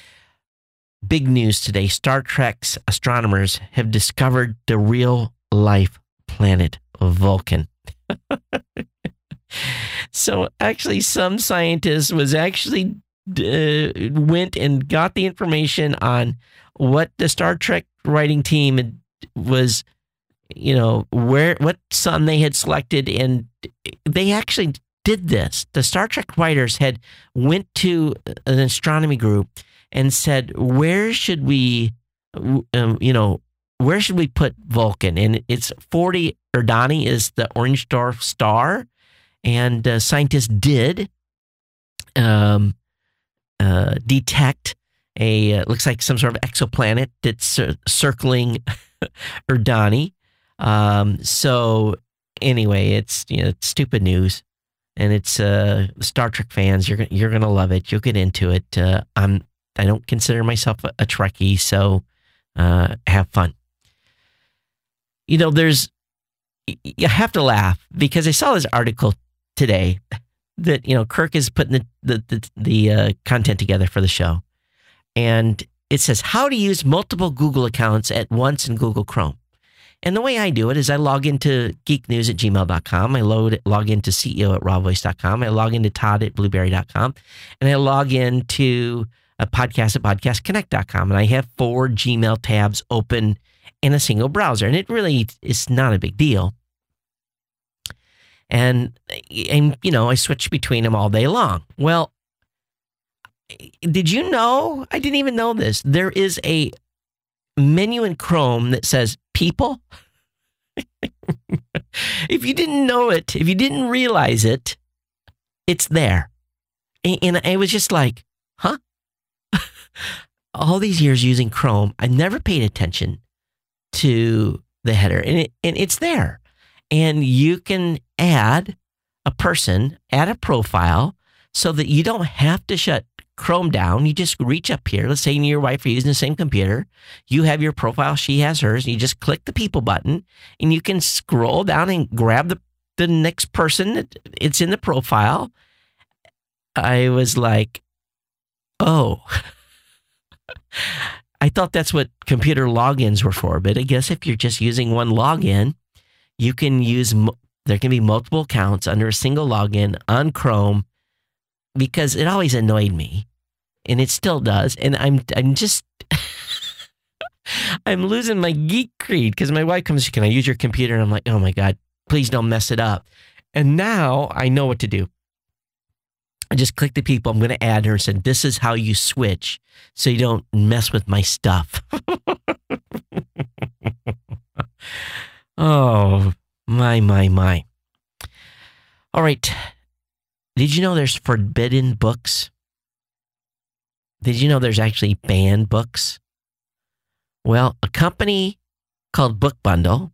Big news today. Star Trek's astronomers have discovered the real-life planet Vulcan. So actually, some scientists was actually uh, went and got the information on what the Star Trek writing team had, was, you know, where what sun they had selected, and they actually did this. The Star Trek writers had went to an astronomy group and said, where should we, um, you know, where should we put Vulcan? And it's forty Erdani is the orange dwarf star. And uh, scientists did um, uh, detect a, uh, looks like some sort of exoplanet that's cir- circling Erdani. Um, so anyway, it's, you know, it's stupid news. And it's uh, Star Trek fans, you're, you're going to love it. You'll get into it. Uh, I'm, I don't consider myself a, a Trekkie, so uh, have fun. You know, there's, you have to laugh because I saw this article today that, you know, Kirk is putting the, the, the, the uh, content together for the show. And it says how to use multiple Google accounts at once in Google Chrome. And the way I do it is I log into geek news at gmail dot com. I load, log into C E O at raw voice dot com. I log into Todd at blueberry dot com. And I log into a podcast at podcast connect dot com. And I have four Gmail tabs open in a single browser. And it really is not a big deal. And, and, you know, I switch between them all day long. Well, did you know? I didn't even know this. There is a menu in Chrome that says people. If you didn't know it, if you didn't realize it, it's there. And, and I was just like, huh? All these years using Chrome, I never paid attention to the header, and it, and it's there. And you can add a person, add a profile, so that you don't have to shut Chrome down. You just reach up here. Let's say you and your wife are using the same computer. You have your profile, she has hers. And you just click the people button, and you can scroll down and grab the, the next person that it's in the profile. I was like, Oh, I thought that's what computer logins were for. But I guess if you're just using one login, you can use, there can be multiple accounts under a single login on Chrome, because it always annoyed me, and it still does. And I'm, I'm just, I'm losing my geek creed, because my wife comes, can I use your computer? And I'm like, oh my God, please don't mess it up. And now I know what to do. I just click the people I'm going to add her and said, this is how you switch so you don't mess with my stuff. Oh, my, my, my. All right. Did you know there's forbidden books? Did you know there's actually banned books? Well, a company called Book Bundle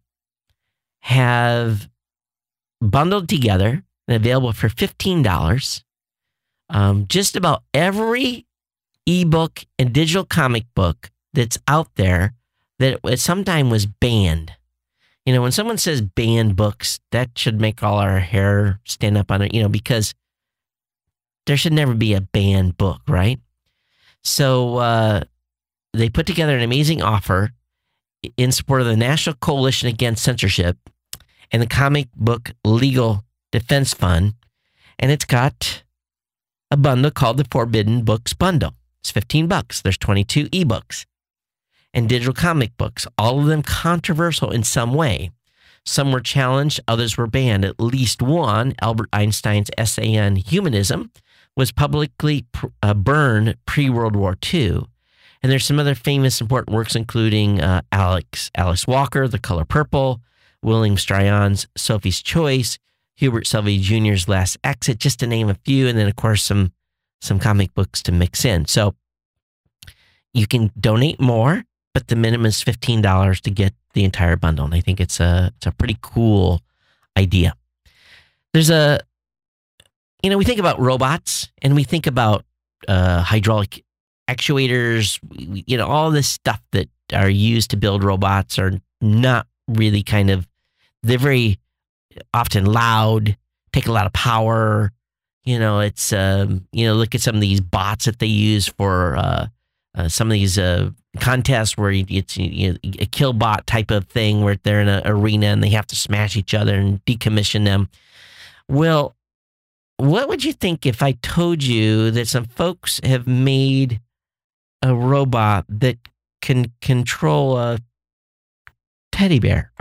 have bundled together and available for fifteen dollars um, just about every ebook and digital comic book that's out there that at some time was banned. You know, when someone says banned books, that should make all our hair stand up on it, you know, because there should never be a banned book, right? So uh, they put together an amazing offer in support of the National Coalition Against Censorship and the Comic Book Legal Defense Fund. And it's got a bundle called the Forbidden Books Bundle. It's fifteen bucks. There's twenty-two ebooks and digital comic books, all of them controversial in some way. Some were challenged, others were banned. At least one, Albert Einstein's essay on humanism, was publicly uh, burned pre-World War Two. And there's some other famous important works, including uh, Alex Alice Walker, The Color Purple, William Strayon's Sophie's Choice, Hubert Selby Junior's Last Exit, just to name a few, and then, of course, some some comic books to mix in. So you can donate more, but the minimum is fifteen dollars to get the entire bundle. And I think it's a, it's a pretty cool idea. There's a, you know, we think about robots, and we think about uh, hydraulic actuators, you know, all this stuff that are used to build robots are not really kind of, they're very often loud, take a lot of power. You know, it's, um, you know, look at some of these bots that they use for uh, uh, some of these uh, contests where it's you know, a kill bot type of thing where they're in an arena and they have to smash each other and decommission them. Well, what would you think if I told you that some folks have made a robot that can control a teddy bear?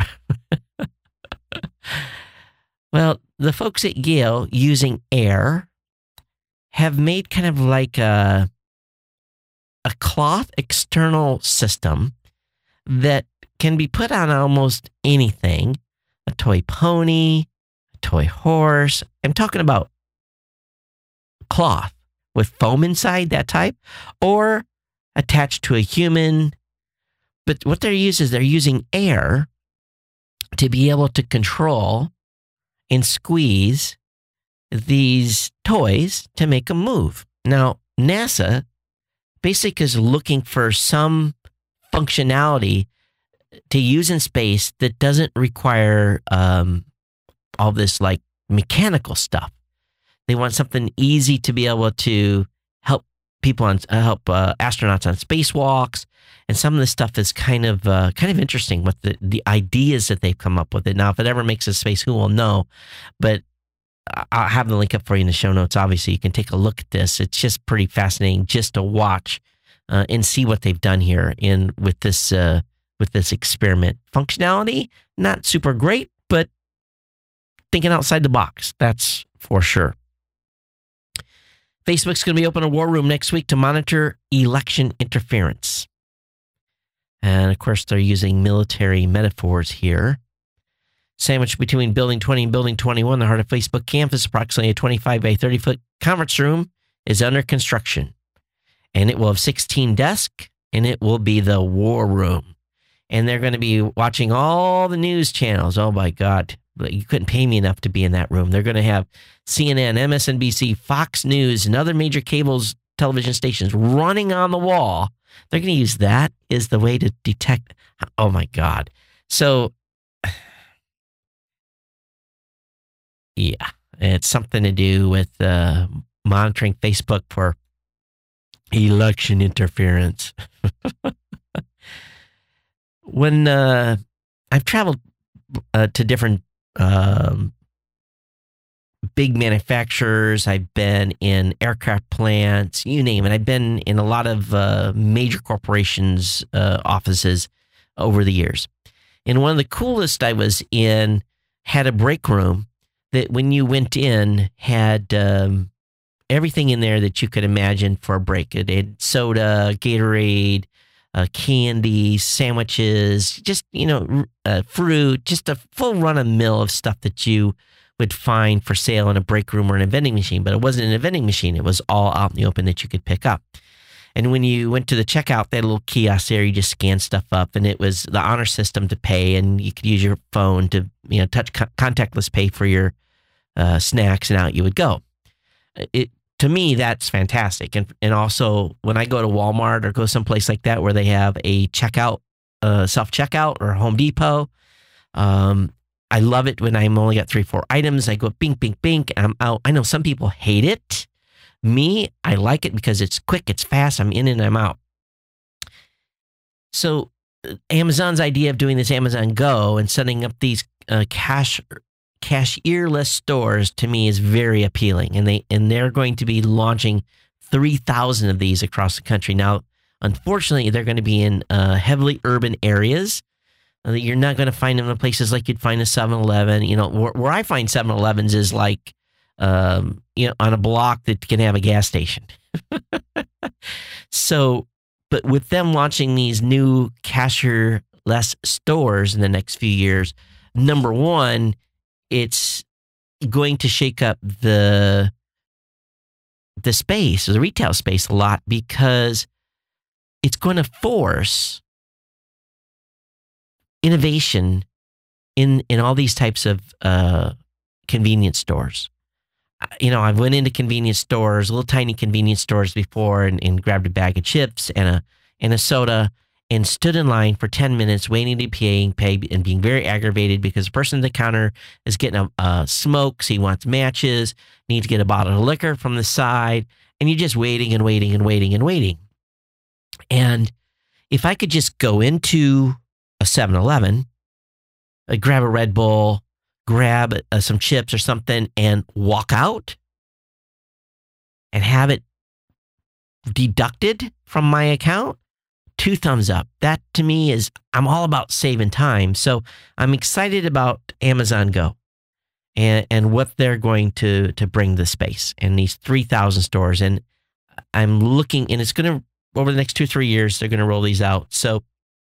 Well, the folks at Yale, using air, have made kind of like a, a cloth external system that can be put on almost anything. A toy pony, a toy horse. I'm talking about cloth with foam inside, that type, or attached to a human. But what they're using is they're using air to be able to control and squeeze these toys to make them move. Now, NASA basically is looking for some functionality to use in space that doesn't require um, all this like mechanical stuff. They want something easy to be able to help people on uh, help uh, astronauts on spacewalks, and some of this stuff is kind of uh, kind of interesting with the the ideas that they've come up with it. Now, if it ever makes it space, who will know? But I'll have the link up for you in the show notes. Obviously, you can take a look at this. It's just pretty fascinating just to watch uh, and see what they've done here in with this uh, with this experiment. Functionality, not super great, but thinking outside the box, that's for sure. Facebook's going to be open a war room next week to monitor election interference. And of course, they're using military metaphors here. Sandwiched between Building twenty and Building twenty-one, the heart of Facebook campus, approximately a twenty-five by thirty foot conference room, is under construction. And it will have sixteen desks, and it will be the war room. And they're going to be watching all the news channels. Oh my God, you couldn't pay me enough to be in that room. They're going to have C N N, M S N B C, Fox News, and other major cables television stations running on the wall. They're going to use that as the way to detect. Oh my God. So, yeah, it's something to do with uh, monitoring Facebook for Election interference. When uh, I've traveled uh, to different um, big manufacturers, I've been in aircraft plants, you name it. I've been in a lot of uh, major corporations' uh, offices over the years. And one of the coolest I was in had a break room that when you went in had um, everything in there that you could imagine for a break. It had soda, Gatorade, uh, candy, sandwiches, just, you know, uh, fruit, just a full run-of-the-mill of stuff that you would find for sale in a break room or in a vending machine. But it wasn't in a vending machine. It was all out in the open that you could pick up. And when you went to the checkout, they had a little kiosk there. You just scan stuff up, and it was the honor system to pay, and you could use your phone to, you know, touch co- contactless pay for your uh, snacks, and out you would go. It to me, that's fantastic. And and also when I go to Walmart or go someplace like that where they have a checkout, uh, self checkout, or Home Depot, um, I love it when I'm only got three, four items. I go bink, bink, bink, and I'm out. I know some people hate it. Me, I like it because it's quick, it's fast, I'm in and I'm out. So Amazon's idea of doing this Amazon Go and setting up these uh, cash cashierless stores to me is very appealing. And, they, and they're going to be launching three thousand of these across the country. Now, unfortunately, they're going to be in uh, heavily urban areas. You're not going to find them in places like you'd find a seven eleven. You know, where, where I find seven elevens is like, um, you know, on a block that can have a gas station. So, but with them launching these new cashier-less stores in the next few years, number one, it's going to shake up the the space, the retail space a lot, because it's going to force innovation in in all these types of uh, convenience stores. You know, I've went into convenience stores, little tiny convenience stores before, and, and grabbed a bag of chips and a and a soda, and stood in line for ten minutes waiting to pay, pay and being very aggravated because the person at the counter is getting a uh, smokes, he wants matches, needs to get a bottle of liquor from the side, and you're just waiting and waiting and waiting and waiting. And if I could just go into a seven eleven, uh, grab a Red Bull, grab uh, some chips or something, and walk out and have it deducted from my account, two thumbs up. That to me is, I'm all about saving time. So I'm excited about Amazon Go and, and what they're going to, to bring to the space and these three thousand stores. And I'm looking, and it's going to, over the next two, three years, they're going to roll these out. So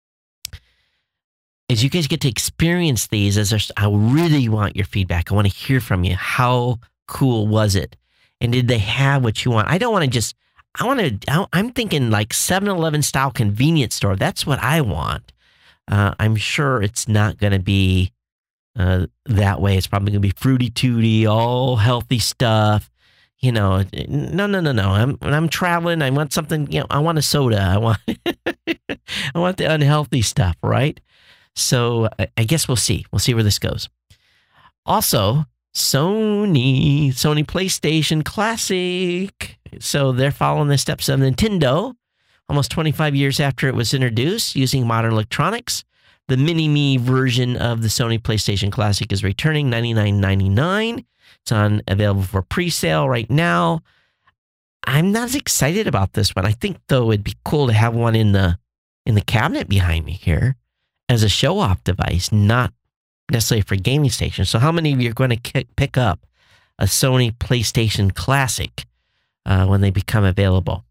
as you guys get to experience these, as I really want your feedback. I want to hear from you. How cool was it? And did they have what you want? I don't want to just, I want to, I'm thinking like seven eleven style convenience store. That's what I want. Uh, I'm sure it's not going to be uh, that way. It's probably going to be fruity tooty, all healthy stuff. You know, no, no, no, no. I'm, when I'm traveling, I want something, you know, I want a soda. I want, I want the unhealthy stuff, right? So I guess we'll see. We'll see where this goes. Also, Sony, Sony PlayStation Classic. So they're following the steps of Nintendo almost twenty-five years after it was introduced using modern electronics. The mini-me version of the Sony PlayStation Classic is returning ninety-nine ninety-nine. It's on available for pre-sale right now. I'm not as excited about this one. I think, though, it'd be cool to have one in the in the cabinet behind me here as a show-off device, not necessarily for gaming stations. So how many of you are going to k- pick up a Sony PlayStation Classic uh, when they become available?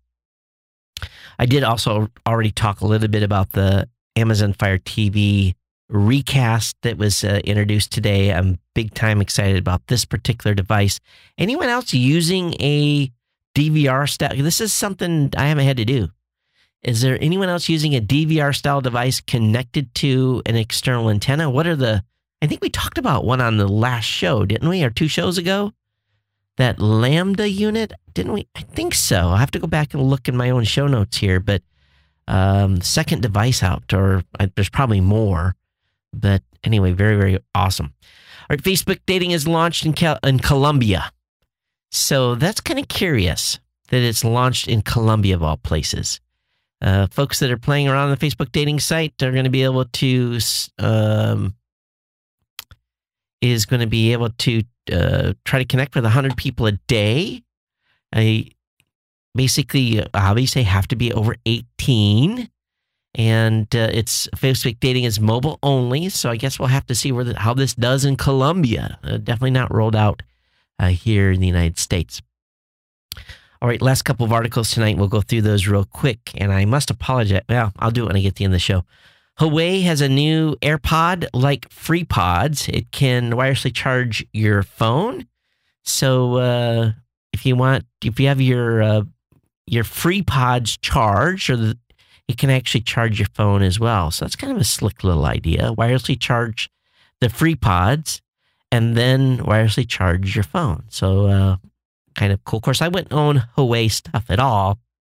I did also already talk a little bit about the Amazon Fire T V recast that was uh, introduced today. I'm big time excited about this particular device. Anyone else using a D V R style? This is something I haven't had to do. Is there anyone else using a D V R style device connected to an external antenna? What are the, I think we talked about one on the last show, didn't we? Or two shows ago? That Lambda unit, didn't we? I think so. I'll have to go back and look in my own show notes here, but um, second device out, or uh, there's probably more. But anyway, very, very awesome. All right, Facebook dating is launched in, Cal- in Colombia. So that's kind of curious. that it's launched in Colombia, of all places. Uh, folks that are playing around on the Facebook dating site are going to be able to, um, is going to be able to uh, try to connect with one hundred people a day. I basically, obviously, have to be over eighteen. And uh, it's Facebook dating is mobile only, so I guess we'll have to see where the, how this does in Colombia. Uh, definitely not rolled out uh, here in the United States. All right, last couple of articles tonight. We'll go through those real quick, and I must apologize. Well, I'll do it when I get to the end of the show. Huawei has a new AirPod-like FreePods. It can wirelessly charge your phone. So uh, if you want, if you have your uh, your FreePods charged, or the it can actually charge your phone as well. So that's kind of a slick little idea. Wirelessly charge the FreePods and then wirelessly charge your phone. So uh, kind of cool. Of course, I wouldn't own Huawei stuff at all,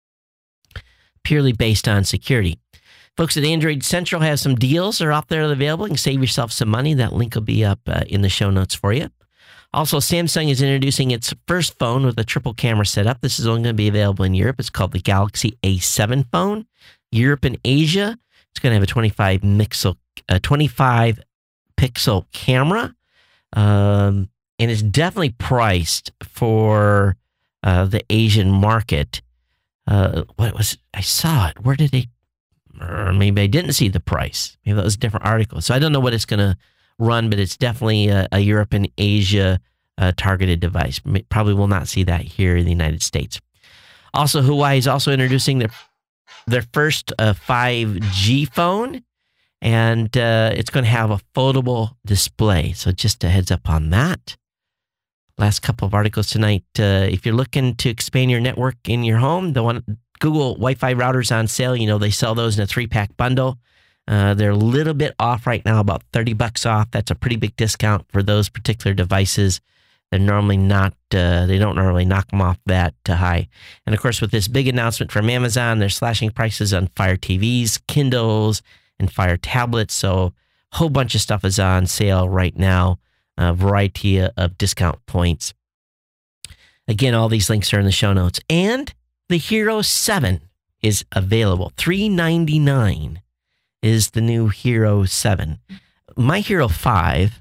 purely based on security. Folks at Android Central have some deals that are out there available. You can save yourself some money. That link will be up uh, in the show notes for you. Also, Samsung is introducing its first phone with a triple camera setup. This is only going to be available in Europe. It's called the Galaxy A seven phone. Europe and Asia, it's going to have a twenty-five pixel, a twenty-five pixel camera, um, and it's definitely priced for uh, the Asian market. Uh, what was I saw it? Where did they? Or maybe I didn't see the price. Maybe that was a different article. So I don't know what it's going to run, but it's definitely a, a Europe and Asia uh, targeted device. Probably will not see that here in the United States. Also, Huawei is also introducing their their first uh, five G phone, and uh, it's going to have a foldable display. So just a heads up on that. Last couple of articles tonight. Uh, if you're looking to expand your network in your home, the one Google Wi-Fi routers on sale. You know, they sell those in a three-pack bundle. Uh, they're a little bit off right now, about thirty bucks off. That's a pretty big discount for those particular devices. They're normally not, uh, they don't normally knock them off that uh, high. And of course, with this big announcement from Amazon, they're slashing prices on Fire T Vs, Kindles, and Fire tablets. So a whole bunch of stuff is on sale right now, a variety of discount points. Again, all these links are in the show notes. And the Hero seven is available. three ninety-nine is the new Hero seven. My Hero five,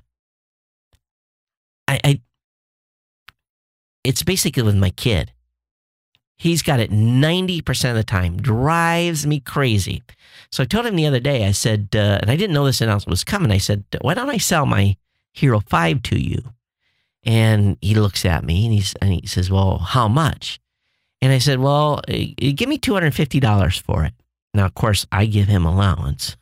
I, I it's basically with my kid. He's got it ninety percent of the time. Drives me crazy. So I told him the other day, I said, uh, and I didn't know this announcement was coming. I said, why don't I sell my Hero five to you? And he looks at me and, he's, and he says, well, how much? And I said, well, give me two hundred fifty dollars for it. Now, of course, I give him allowance.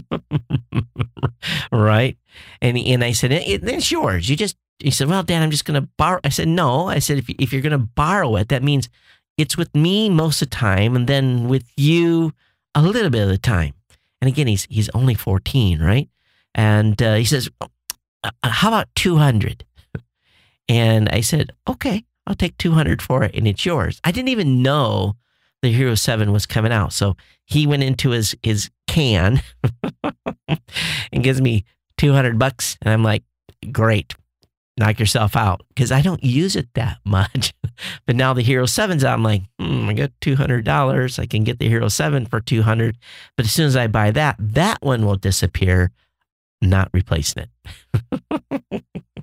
Right? And, and I said, it, it's yours. You just, he said, well, Dad, I'm just going to borrow. I said, no. I said, if, if you're going to borrow it, that means it's with me most of the time and then with you a little bit of the time. And again, he's he's only fourteen, right? And uh, he says, uh, how about two hundred? And I said, okay, I'll take two hundred for it and it's yours. I didn't even know the Hero seven was coming out. So he went into his, his can and gives me two hundred bucks. And I'm like, great, knock yourself out. Because I don't use it that much. But now the Hero seven's out. I'm like, hmm, I got two hundred dollars. I can get the Hero seven for two hundred dollars. But as soon as I buy that, that one will disappear, not replacing it.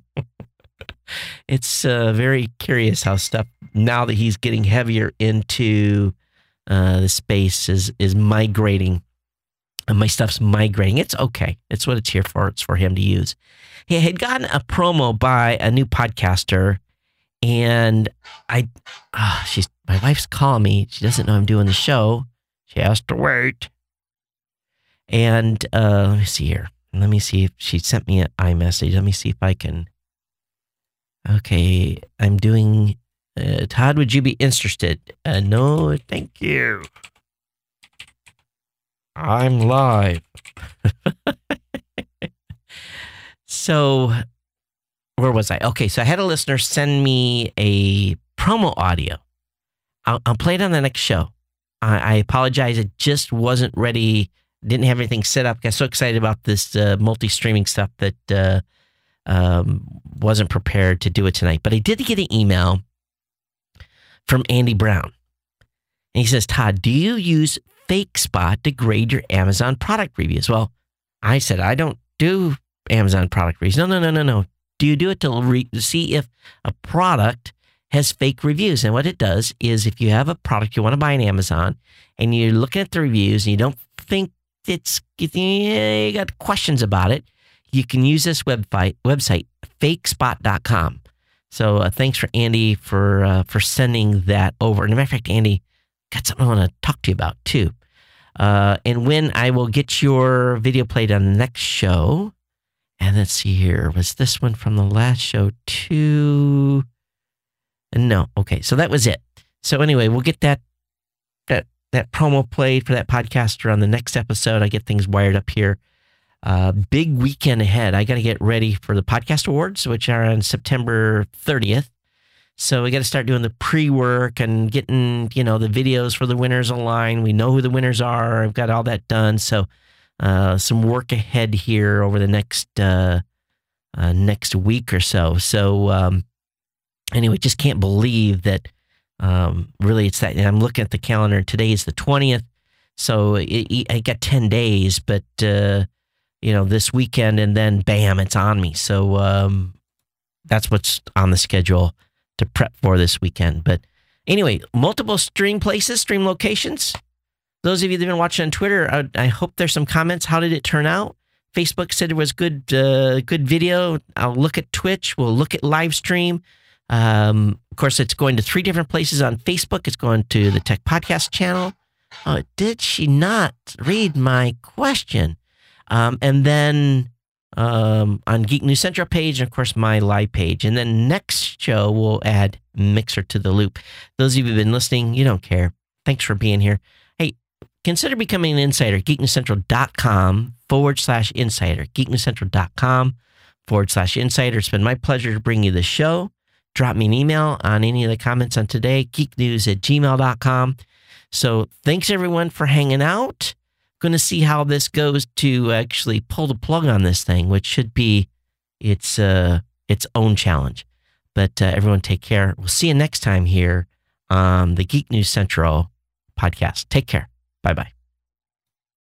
It's uh, very curious how stuff, now that he's getting heavier into uh, the space, is, is migrating. And my stuff's migrating. It's okay. It's what it's here for. It's for him to use. He had gotten a promo by a new podcaster, and I, oh, she's my wife's calling me. She doesn't know I'm doing the show. She has to wait. And uh, let me see here. Let me see if she sent me an iMessage. Let me see if I can. Okay, I'm doing. Uh, Todd, would you be interested? Uh, no, thank you. I'm live. So, where was I? Okay, so I had a listener send me a promo audio. I'll, I'll play it on the next show. I, I apologize. It just wasn't ready. Didn't have anything set up. Got so excited about this uh, multi-streaming stuff that uh, um, wasn't prepared to do it tonight. But I did get an email from Andy Brown. And he says, Todd, do you use FakeSpot to grade your Amazon product reviews? Well, I said, I don't do Amazon product reviews. No, no, no, no, no. Do you do it to, re- to see if a product has fake reviews? And what it does is if you have a product you want to buy on Amazon and you're looking at the reviews and you don't think it's, you got questions about it, you can use this website, website fakespot dot com. So uh, thanks for Andy for uh, for sending that over. And as a matter of fact, Andy, got something I want to talk to you about too. Uh, and when I will get your video played on the next show. And let's see here. Was this one from the last show too? No. Okay. So that was it. So anyway, we'll get that that that promo played for that podcaster on the next episode. I get things wired up here. Uh, big weekend ahead. I got to get ready for the podcast awards, which are on September thirtieth. So we got to start doing the pre-work and getting, you know, the videos for the winners online. We know who the winners are. I've got all that done. So uh, some work ahead here over the next uh, uh, next week or so. So um, anyway, just can't believe that. Um, really, it's that. And I'm looking at the calendar. Today is the twentieth. So it, it, I got ten days, but. Uh, you know, this weekend, and then bam, it's on me. So um, that's what's on the schedule to prep for this weekend. But anyway, multiple stream places, stream locations. Those of you that have been watching on Twitter, I, I hope there's some comments. How did it turn out? Facebook said it was good, uh, good video. I'll look at Twitch. We'll look at live stream. Um, of course, it's going to three different places on Facebook. It's going to the Tech Podcast channel. Oh, did she not read my question? Um, and then um, on Geek News Central page, and of course, my live page. And then next show, we'll add Mixer to the loop. Those of you who've been listening, you don't care. Thanks for being here. Hey, consider becoming an insider. geeknewscentral.com forward slash insider. geeknewscentral.com forward slash insider. It's been my pleasure to bring you the show. Drop me an email on any of the comments on today, geeknews at gmail dot com. So thanks, everyone, for hanging out. Going to see how this goes to actually pull the plug on this thing, which should be its uh, its own challenge. But uh, everyone take care. We'll see you next time here on the Geek News Central podcast. Take care. Bye-bye.